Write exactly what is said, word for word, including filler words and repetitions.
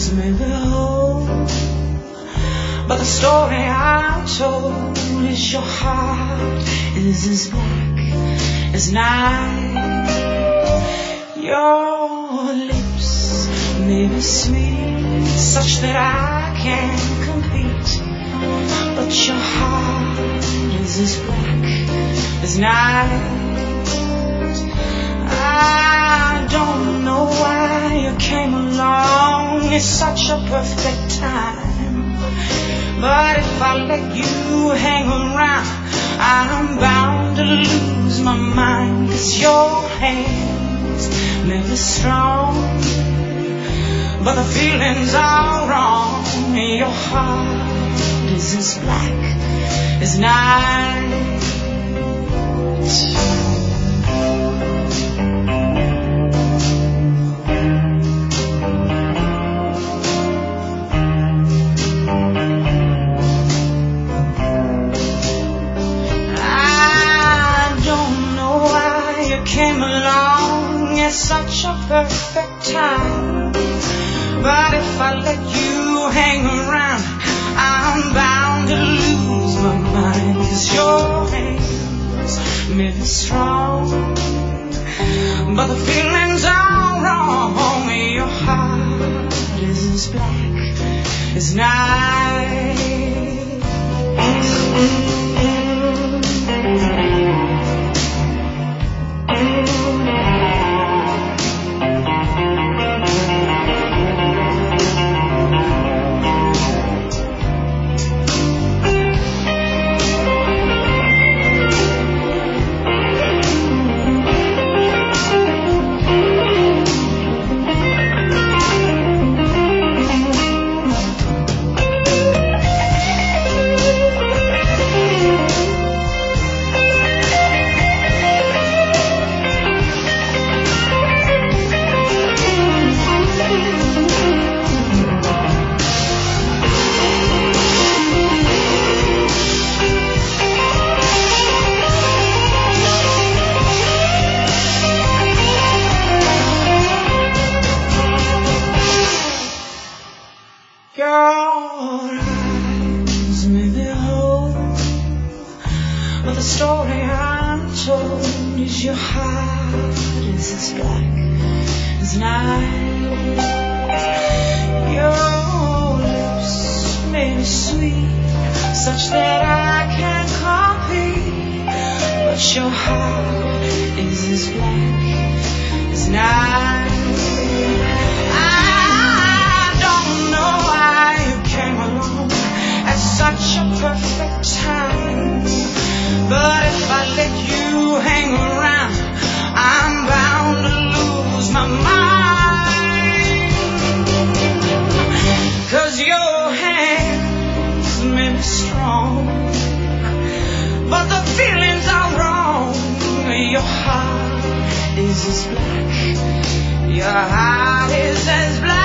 hands may be whole, but the story I told is your heart is as black as night. Your lips may be sweet, such that I can't compete, but your heart is as black as night. I don't know why you came along, it's such a perfect time, but if I let you hang around, I'm bound to lose my mind. 'Cause your hands may be strong, but the feelings are wrong. Your heart is as black as night. Came along at such a perfect time, but if I let you hang around, I'm bound to lose my mind. 'Cause your hands may be strong, but the feelings are wrong. Your heart is as black as night. Your heart is as black.